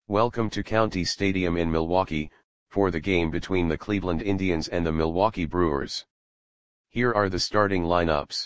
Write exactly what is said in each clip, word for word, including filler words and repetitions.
Welcome to County Stadium in Milwaukee, for the game between the Cleveland Indians and the Milwaukee Brewers. Here are the starting lineups.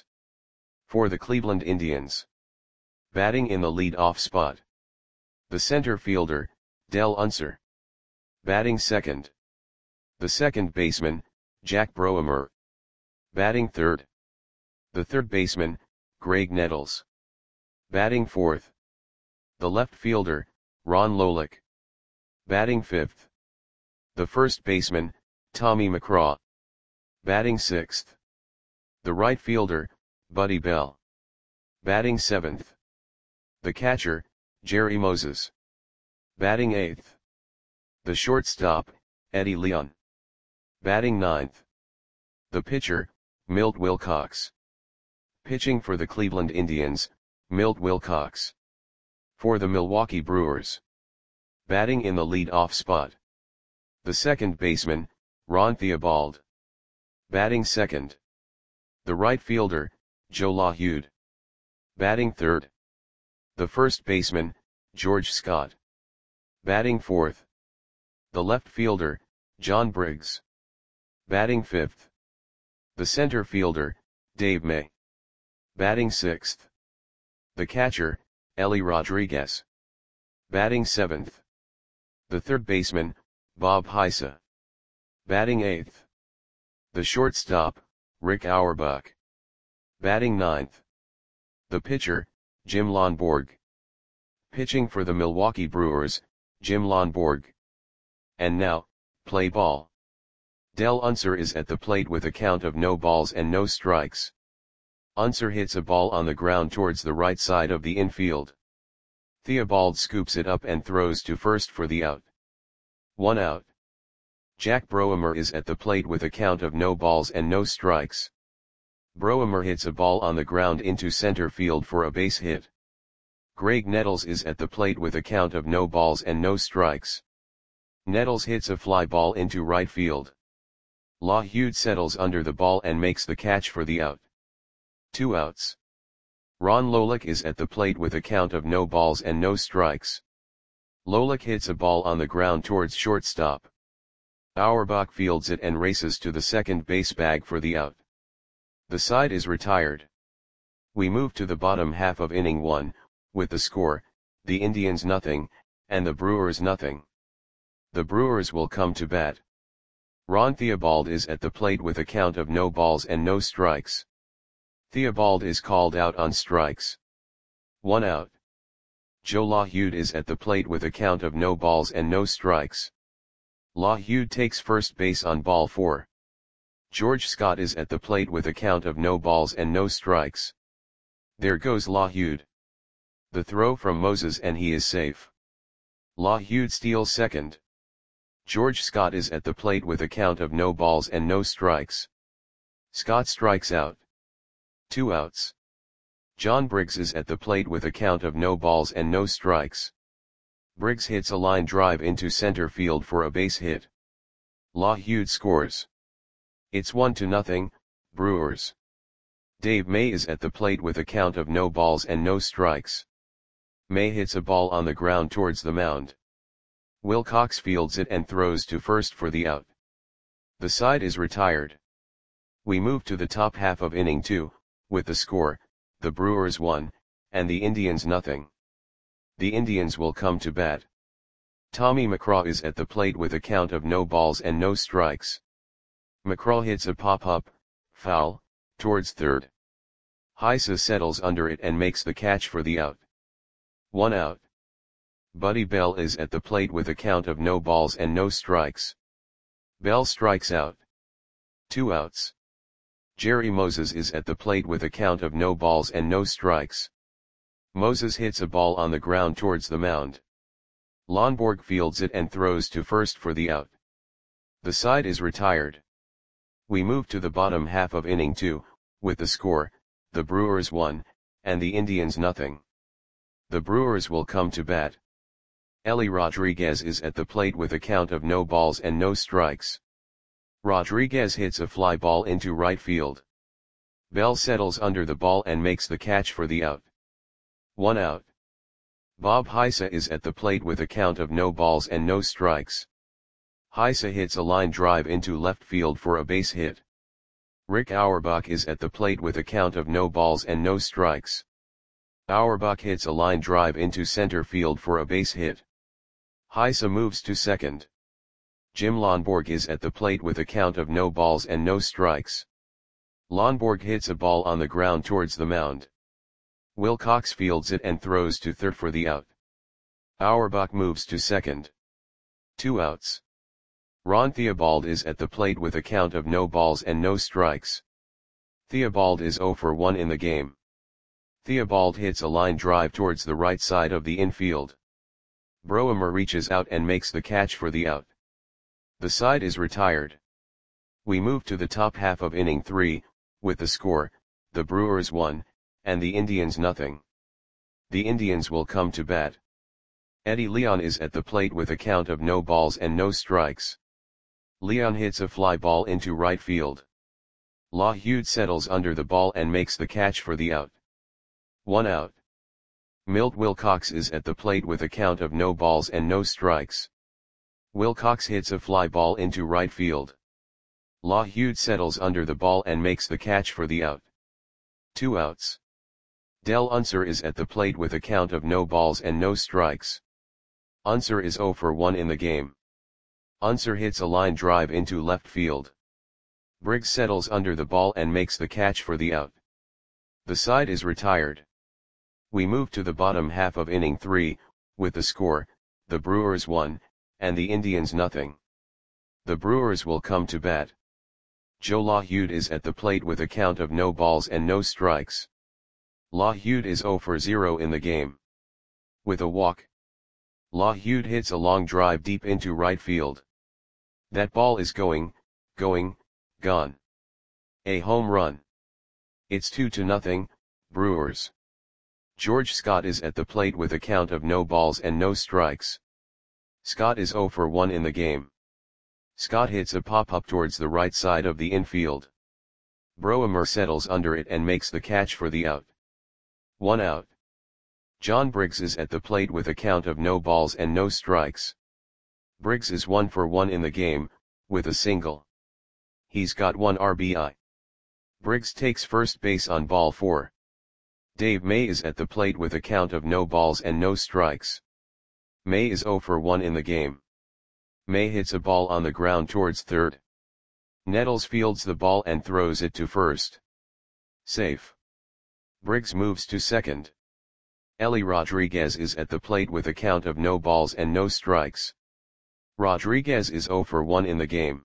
For the Cleveland Indians. Batting in the lead-off spot. The center fielder, Dell Unser. Batting second. The second baseman, Jack Broemer. Batting third. The third baseman, Greg Nettles. Batting fourth. The left fielder, Ron Lolick. Batting fifth. The first baseman, Tommy McCraw. Batting sixth. The right fielder, Buddy Bell. Batting seventh. The catcher, Jerry Moses. Batting eighth. The shortstop, Eddie Leon. Batting ninth. The pitcher, Milt Wilcox. Pitching for the Cleveland Indians, Milt Wilcox. For the Milwaukee Brewers. Batting in the lead-off spot. The second baseman, Ron Theobald. Batting second. The right fielder, Joe LaHude. Batting third. The first baseman, George Scott. Batting fourth. The left fielder, John Briggs. Batting fifth. The center fielder, Dave May. Batting sixth. The catcher, Ellie Rodriguez. Batting seventh. The third baseman, Bob Heisa. Batting eighth. The shortstop, Rick Auerbach. Batting ninth. The pitcher, Jim Lonborg. Pitching for the Milwaukee Brewers, Jim Lonborg. And now, play ball. Dell Unser is at the plate with a count of no balls and no strikes. Unser hits a ball on the ground towards the right side of the infield. Theobald scoops it up and throws to first for the out. One out. Jack Broemer is at the plate with a count of no balls and no strikes. Broemer hits a ball on the ground into center field for a base hit. Greg Nettles is at the plate with a count of no balls and no strikes. Nettles hits a fly ball into right field. LaHude settles under the ball and makes the catch for the out. Two outs. Ron Lolick is at the plate with a count of no balls and no strikes. Lolick hits a ball on the ground towards shortstop. Auerbach fields it and races to the second base bag for the out. The side is retired. We move to the bottom half of inning one, with the score, the Indians nothing, and the Brewers nothing. The Brewers will come to bat. Ron Theobald is at the plate with a count of no balls and no strikes. Theobald is called out on strikes. One out. Joe LaHude is at the plate with a count of no balls and no strikes. LaHude takes first base on ball four. George Scott is at the plate with a count of no balls and no strikes. There goes LaHude. The throw from Moses and he is safe. LaHude steals second. George Scott is at the plate with a count of no balls and no strikes. Scott strikes out. Two outs. John Briggs is at the plate with a count of no balls and no strikes. Briggs hits a line drive into center field for a base hit. LaHude scores. It's one to nothing, Brewers. Dave May is at the plate with a count of no balls and no strikes. May hits a ball on the ground towards the mound. Wilcox fields it and throws to first for the out. The side is retired. We move to the top half of inning two, with the score, the Brewers one, and the Indians nothing. The Indians will come to bat. Tommy McCraw is at the plate with a count of no balls and no strikes. McCraw hits a pop-up, foul, towards third. Heisa settles under it and makes the catch for the out. One out. Buddy Bell is at the plate with a count of no balls and no strikes. Bell strikes out. Two outs. Jerry Moses is at the plate with a count of no balls and no strikes. Moses hits a ball on the ground towards the mound. Lonborg fields it and throws to first for the out. The side is retired. We move to the bottom half of inning two, with the score, the Brewers one, and the Indians nothing. The Brewers will come to bat. Ellie Rodriguez is at the plate with a count of no balls and no strikes. Rodriguez hits a fly ball into right field. Bell settles under the ball and makes the catch for the out. One out. Bob Heisa is at the plate with a count of no balls and no strikes. Heisa hits a line drive into left field for a base hit. Rick Auerbach is at the plate with a count of no balls and no strikes. Auerbach hits a line drive into center field for a base hit. Heisa moves to second. Jim Lonborg is at the plate with a count of no balls and no strikes. Lonborg hits a ball on the ground towards the mound. Wilcox fields it and throws to third for the out. Auerbach moves to second. Two outs. Ron Theobald is at the plate with a count of no balls and no strikes. Theobald is zero for one in the game. Theobald hits a line drive towards the right side of the infield. Broemer reaches out and makes the catch for the out. The side is retired. We move to the top half of inning three, with the score, the Brewers one, and the Indians nothing. The Indians will come to bat. Eddie Leon is at the plate with a count of no balls and no strikes. Leon hits a fly ball into right field. LaHude settles under the ball and makes the catch for the out. One out. Milt Wilcox is at the plate with a count of no balls and no strikes. Wilcox hits a fly ball into right field. LaHude settles under the ball and makes the catch for the out. Two outs. Del Unser is at the plate with a count of no balls and no strikes. Unser is zero for one in the game. Unser hits a line drive into left field. Briggs settles under the ball and makes the catch for the out. The side is retired. We move to the bottom half of inning three, with the score, the Brewers one, and the Indians nothing. The Brewers will come to bat. Joe LaHude is at the plate with a count of no balls and no strikes. LaHude is zero for zero in the game. With a walk. LaHude hits a long drive deep into right field. That ball is going, going, gone. A home run. It's two to nothing, Brewers. George Scott is at the plate with a count of no balls and no strikes. Scott is zero for one in the game. Scott hits a pop-up towards the right side of the infield. Broemer settles under it and makes the catch for the out. One out. John Briggs is at the plate with a count of no balls and no strikes. Briggs is one for one in the game, with a single. He's got one R B I. Briggs takes first base on ball four. Dave May is at the plate with a count of no balls and no strikes. May is zero for one in the game. May hits a ball on the ground towards third. Nettles fields the ball and throws it to first. Safe. Briggs moves to second. Ellie Rodriguez is at the plate with a count of no balls and no strikes. Rodriguez is zero for one in the game.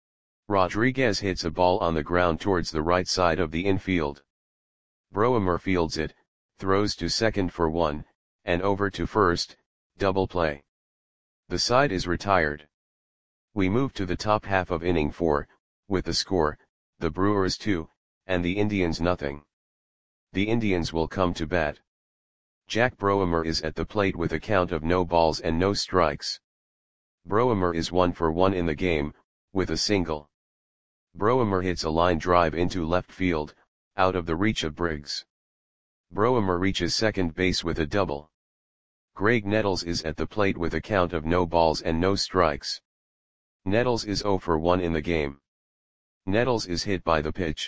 Rodriguez hits a ball on the ground towards the right side of the infield. Broemer fields it, throws to second for one, and over to first, double play. The side is retired. We move to the top half of inning four, with the score, the Brewers two, and the Indians nothing. The Indians will come to bat. Jack Broemer is at the plate with a count of no balls and no strikes. Broemer is one for one in the game, with a single. Broemer hits a line drive into left field, out of the reach of Briggs. Broemer reaches second base with a double. Greg Nettles is at the plate with a count of no balls and no strikes. Nettles is zero for one in the game. Nettles is hit by the pitch.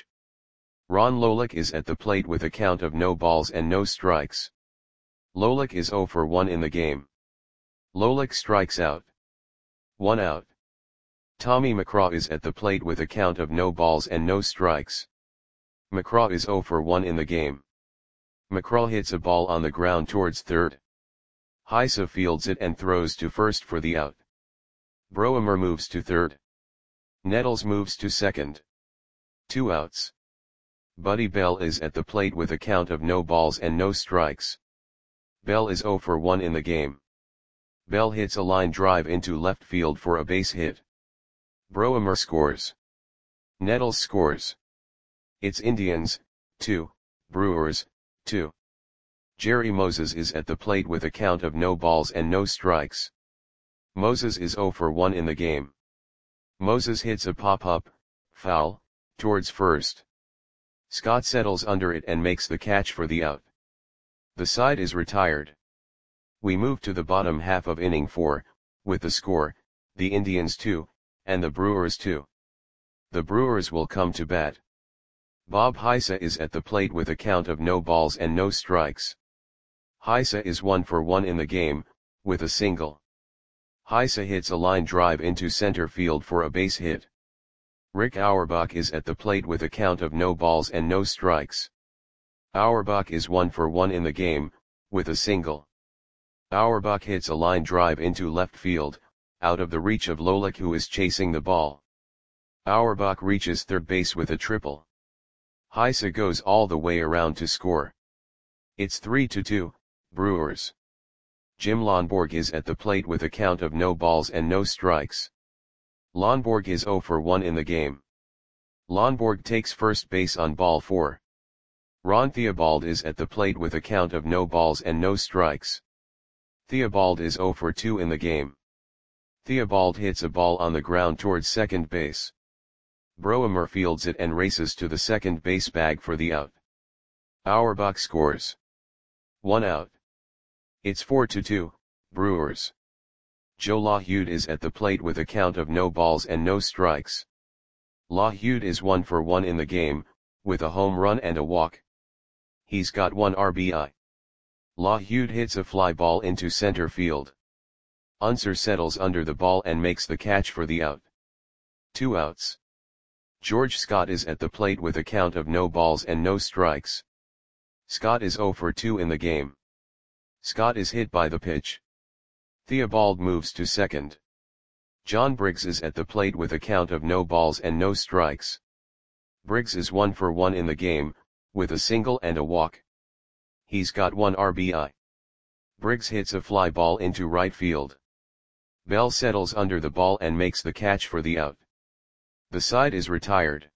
Ron Lolick is at the plate with a count of no balls and no strikes. Lolick is zero for one in the game. Lolick strikes out. One out. Tommy McCraw is at the plate with a count of no balls and no strikes. McCraw is zero for one in the game. McCraw hits a ball on the ground towards third. Heisa fields it and throws to first for the out. Broemer moves to third. Nettles moves to second. Two outs. Buddy Bell is at the plate with a count of no balls and no strikes. Bell is zero for one in the game. Bell hits a line drive into left field for a base hit. Broemer scores. Nettles scores. It's Indians, two, Brewers, two. Jerry Moses is at the plate with a count of no balls and no strikes. Moses is zero for one in the game. Moses hits a pop-up, foul, towards first. Scott settles under it and makes the catch for the out. The side is retired. We move to the bottom half of inning four, with the score, the Indians two, and the Brewers two. The Brewers will come to bat. Bob Heisa is at the plate with a count of no balls and no strikes. Heisa is one for one in the game, with a single. Heisa hits a line drive into center field for a base hit. Rick Auerbach is at the plate with a count of no balls and no strikes. Auerbach is one for one in the game, with a single. Auerbach hits a line drive into left field, out of the reach of Lolik, who is chasing the ball. Auerbach reaches third base with a triple. Heisa goes all the way around to score. It's three to two, Brewers. Jim Lonborg is at the plate with a count of no balls and no strikes. Lonborg is zero for one in the game. Lonborg takes first base on ball four. Ron Theobald is at the plate with a count of no balls and no strikes. Theobald is zero for two in the game. Theobald hits a ball on the ground towards second base. Broemer fields it and races to the second base bag for the out. Auerbach scores. One out. It's four to two, Brewers. Joe LaHude is at the plate with a count of no balls and no strikes. LaHude is one for one in the game, with a home run and a walk. He's got one R B I. LaHude hits a fly ball into center field. Unser settles under the ball and makes the catch for the out. Two outs. George Scott is at the plate with a count of no balls and no strikes. Scott is zero for two in the game. Scott is hit by the pitch. Theobald moves to second. John Briggs is at the plate with a count of no balls and no strikes. Briggs is one for one in the game, with a single and a walk. He's got one R B I. Briggs hits a fly ball into right field. Bell settles under the ball and makes the catch for the out. The side is retired.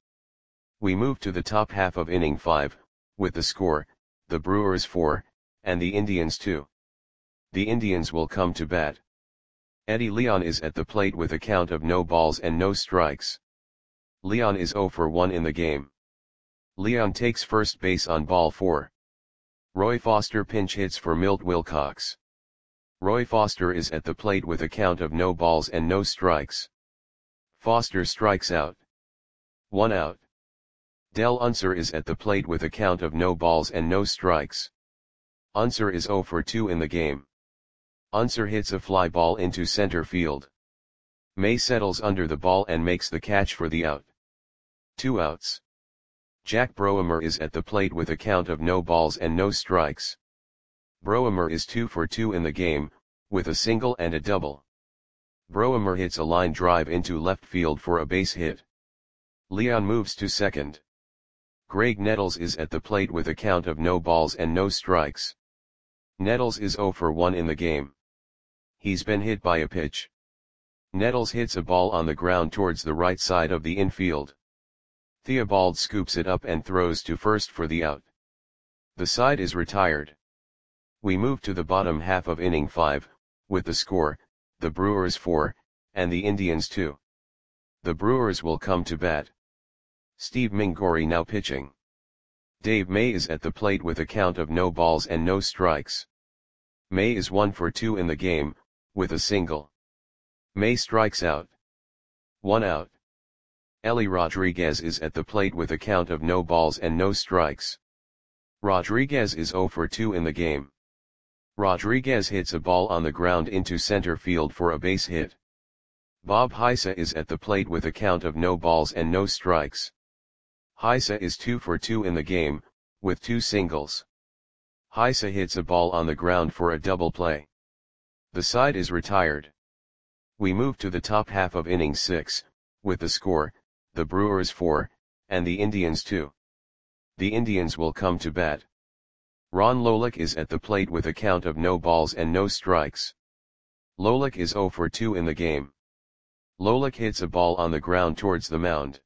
We move to the top half of inning five, with the score, the Brewers four, and the Indians two. The Indians will come to bat. Eddie Leon is at the plate with a count of no balls and no strikes. Leon is zero for one in the game. Leon takes first base on ball four. Roy Foster pinch hits for Milt Wilcox. Roy Foster is at the plate with a count of no balls and no strikes. Foster strikes out. One out. Del Unser is at the plate with a count of no balls and no strikes. Unser is zero for two in the game. Unser hits a fly ball into center field. May settles under the ball and makes the catch for the out. Two outs. Jack Broemer is at the plate with a count of no balls and no strikes. Broemer is two for two in the game, with a single and a double. Broemer hits a line drive into left field for a base hit. Leon moves to second. Greg Nettles is at the plate with a count of no balls and no strikes. Nettles is zero for one in the game. He's been hit by a pitch. Nettles hits a ball on the ground towards the right side of the infield. Theobald scoops it up and throws to first for the out. The side is retired. We move to the bottom half of inning five, with the score, the Brewers four, and the Indians two. The Brewers will come to bat. Steve Mingori now pitching. Dave May is at the plate with a count of no balls and no strikes. May is one for two in the game, with a single. May strikes out. One out. Ellie Rodriguez is at the plate with a count of no balls and no strikes. Rodriguez is zero for two in the game. Rodriguez hits a ball on the ground into center field for a base hit. Bob Heisa is at the plate with a count of no balls and no strikes. Heisa is two for two in the game, with two singles. Heisa hits a ball on the ground for a double play. The side is retired. We move to the top half of inning six, with the score, the Brewers four, and the Indians two. The Indians will come to bat. Ron Lolik is at the plate with a count of no balls and no strikes. Lolik is zero for two in the game. Lolik hits a ball on the ground towards the mound.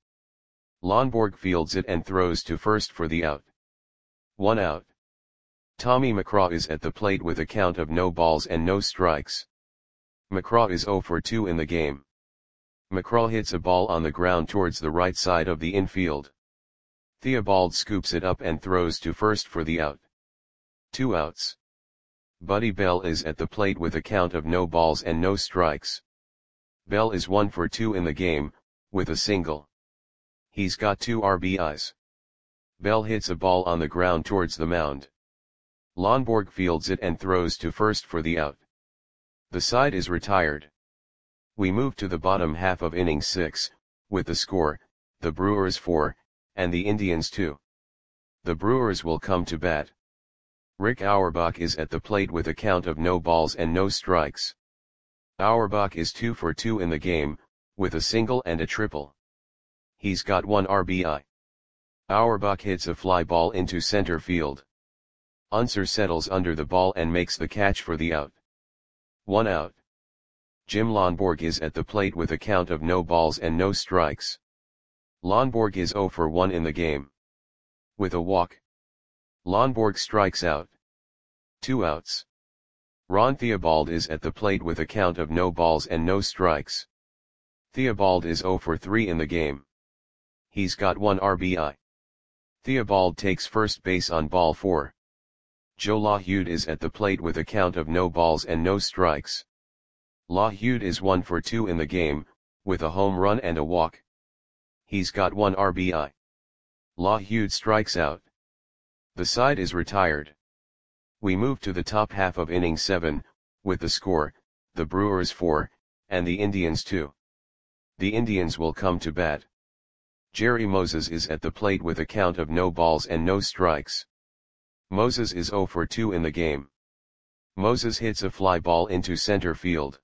Lonborg fields it and throws to first for the out. One out. Tommy McCraw is at the plate with a count of no balls and no strikes. McCraw is zero for two in the game. McCraw hits a ball on the ground towards the right side of the infield. Theobald scoops it up and throws to first for the out. Two outs. Buddy Bell is at the plate with a count of no balls and no strikes. Bell is one for two in the game, with a single. He's got two R B Is. Bell hits a ball on the ground towards the mound. Lonborg fields it and throws to first for the out. The side is retired. We move to the bottom half of inning six, with the score, the Brewers four, and the Indians two. The Brewers will come to bat. Rick Auerbach is at the plate with a count of no balls and no strikes. Auerbach is two for two in the game, with a single and a triple. He's got one R B I. Auerbach hits a fly ball into center field. Unser settles under the ball and makes the catch for the out. One out. Jim Lonborg is at the plate with a count of no balls and no strikes. Lonborg is zero for one in the game. With a walk. Lonborg strikes out. Two outs. Ron Theobald is at the plate with a count of no balls and no strikes. Theobald is zero for three in the game. He's got one R B I. Theobald takes first base on ball four. Joe LaHude is at the plate with a count of no balls and no strikes. LaHude is one for two in the game, with a home run and a walk. He's got one R B I. LaHude strikes out. The side is retired. We move to the top half of inning seven, with the score, the Brewers four, and the Indians two. The Indians will come to bat. Jerry Moses is at the plate with a count of no balls and no strikes. Moses is zero for two in the game. Moses hits a fly ball into center field.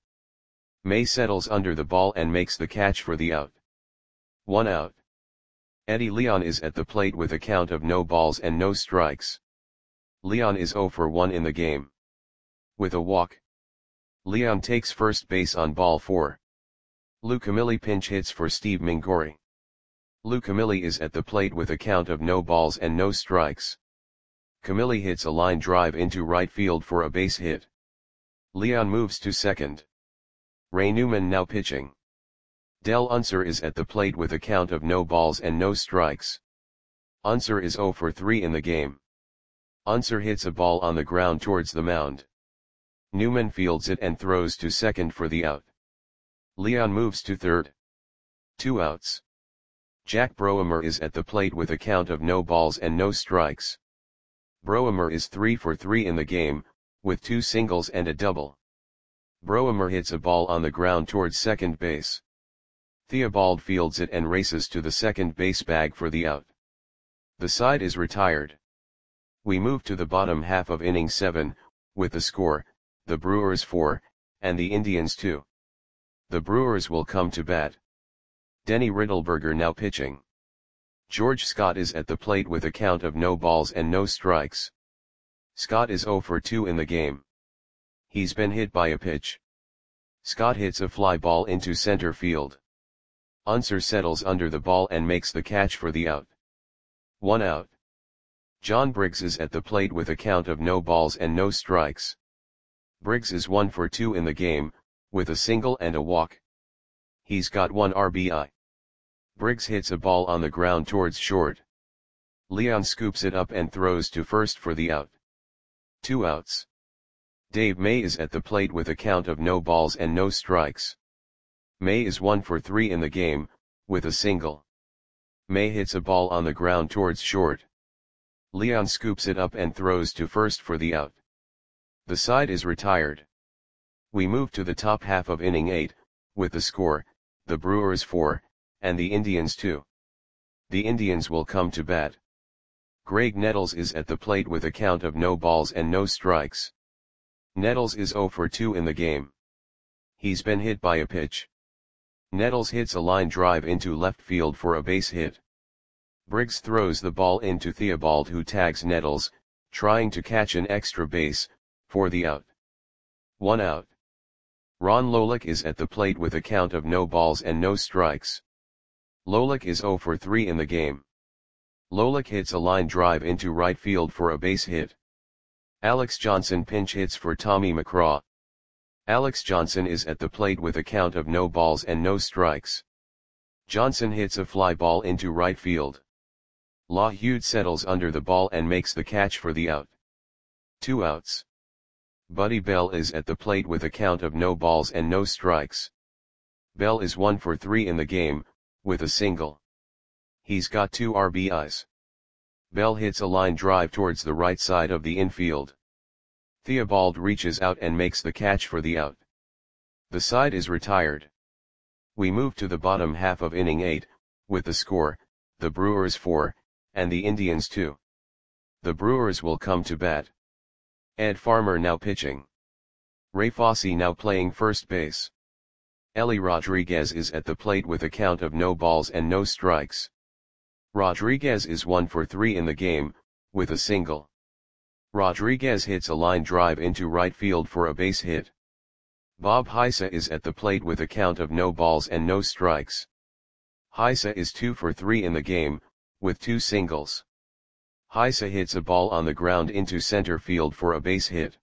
May settles under the ball and makes the catch for the out. One out. Eddie Leon is at the plate with a count of no balls and no strikes. Leon is zero for one in the game. With a walk. Leon takes first base on ball four. Lou Camilli pinch hits for Steve Mingori. Lou Camilli is at the plate with a count of no balls and no strikes. Camilli hits a line drive into right field for a base hit. Leon moves to second. Ray Newman now pitching. Del Unser is at the plate with a count of no balls and no strikes. Unser is zero for three in the game. Unser hits a ball on the ground towards the mound. Newman fields it and throws to second for the out. Leon moves to third. Two outs. Jack Broemer is at the plate with a count of no balls and no strikes. Broemer is three for three in the game, with two singles and a double. Broemer hits a ball on the ground towards second base. Theobald fields it and races to the second base bag for the out. The side is retired. We move to the bottom half of inning seven, with the score, the Brewers four, and the Indians two. The Brewers will come to bat. Denny Riddleberger now pitching. George Scott is at the plate with a count of no balls and no strikes. Scott is zero for two in the game. He's been hit by a pitch. Scott hits a fly ball into center field. Unser settles under the ball and makes the catch for the out. One out. John Briggs is at the plate with a count of no balls and no strikes. Briggs is one for two in the game, with a single and a walk. He's got one R B I. Briggs hits a ball on the ground towards short. Leon scoops it up and throws to first for the out. Two outs. Dave May is at the plate with a count of no balls and no strikes. May is one for three in the game, with a single. May hits a ball on the ground towards short. Leon scoops it up and throws to first for the out. The side is retired. We move to the top half of inning eight, with the score, the Brewers four, and the Indians two. The Indians will come to bat. Greg Nettles is at the plate with a count of no balls and no strikes. Nettles is zero for two in the game. He's been hit by a pitch. Nettles hits a line drive into left field for a base hit. Briggs throws the ball into Theobald, who tags Nettles, trying to catch an extra base, for the out. One out. Ron Lolick is at the plate with a count of no balls and no strikes. Lolick is zero for three in the game. Lolick hits a line drive into right field for a base hit. Alex Johnson pinch hits for Tommy McCraw. Alex Johnson is at the plate with a count of no balls and no strikes. Johnson hits a fly ball into right field. LaHude settles under the ball and makes the catch for the out. Two outs. Buddy Bell is at the plate with a count of no balls and no strikes. Bell is one for three in the game, with a single. He's got two R B Is. Bell hits a line drive towards the right side of the infield. Theobald reaches out and makes the catch for the out. The side is retired. We move to the bottom half of inning eight, with the score, the Brewers four, and the Indians two. The Brewers will come to bat. Ed Farmer now pitching. Ray Fosse now playing first base. Ellie Rodriguez is at the plate with a count of no balls and no strikes. Rodriguez is one for three in the game, with a single. Rodriguez hits a line drive into right field for a base hit. Bob Heisa is at the plate with a count of no balls and no strikes. Heisa is two for three in the game, with two singles. Heisa hits a ball on the ground into center field for a base hit.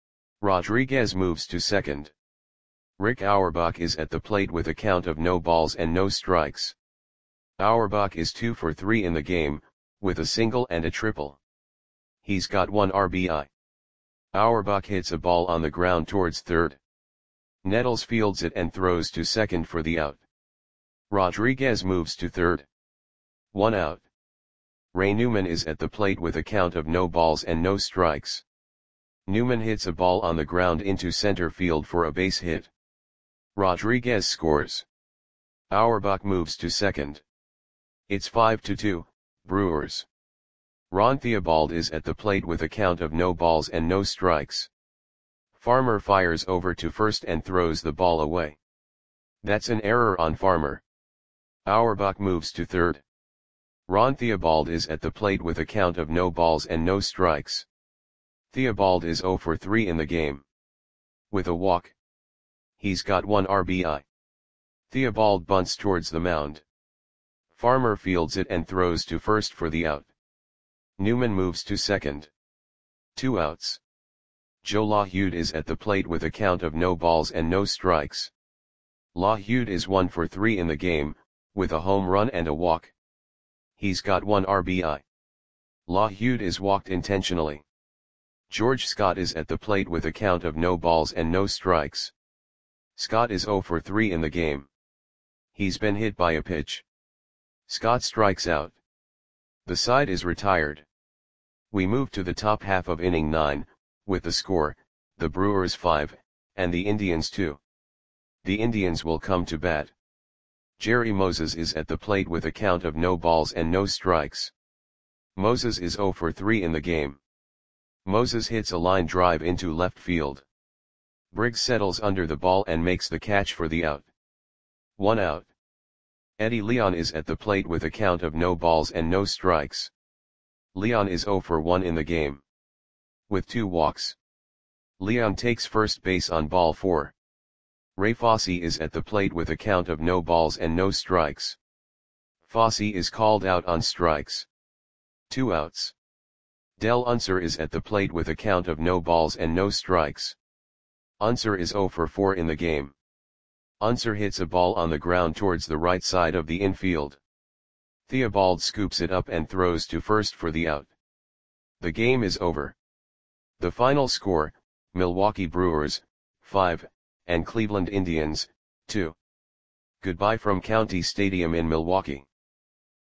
Rodriguez moves to second. Rick Auerbach is at the plate with a count of no balls and no strikes. Auerbach is two for three in the game, with a single and a triple. He's got one R B I. Auerbach hits a ball on the ground towards third. Nettles fields it and throws to second for the out. Rodriguez moves to third. One out. Ray Newman is at the plate with a count of no balls and no strikes. Newman hits a ball on the ground into center field for a base hit. Rodriguez scores. Auerbach moves to second. It's five to two, Brewers. Ron Theobald is at the plate with a count of no balls and no strikes. Farmer fires over to first and throws the ball away. That's an error on Farmer. Auerbach moves to third. Ron Theobald is at the plate with a count of no balls and no strikes. Theobald is zero for three in the game. With a walk. He's got one R B I. Theobald bunts towards the mound. Farmer fields it and throws to first for the out. Newman moves to second. Two outs. Joe LaHude is at the plate with a count of no balls and no strikes. LaHude is one for three in the game, with a home run and a walk. He's got one R B I. LaHude is walked intentionally. George Scott is at the plate with a count of no balls and no strikes. Scott is zero for three in the game. He's been hit by a pitch. Scott strikes out. The side is retired. We move to the top half of inning nine, with the score, the Brewers five, and the Indians two. The Indians will come to bat. Jerry Moses is at the plate with a count of no balls and no strikes. Moses is zero for three in the game. Moses hits a line drive into left field. Briggs settles under the ball and makes the catch for the out. One out. Eddie Leon is at the plate with a count of no balls and no strikes. Leon is zero for one in the game. With two walks. Leon takes first base on ball four. Ray Fosse is at the plate with a count of no balls and no strikes. Fosse is called out on strikes. Two outs. Del Unser is at the plate with a count of no balls and no strikes. Unser is zero for four in the game. Unser hits a ball on the ground towards the right side of the infield. Theobald scoops it up and throws to first for the out. The game is over. The final score, Milwaukee Brewers, five, and Cleveland Indians, two. Goodbye from County Stadium in Milwaukee.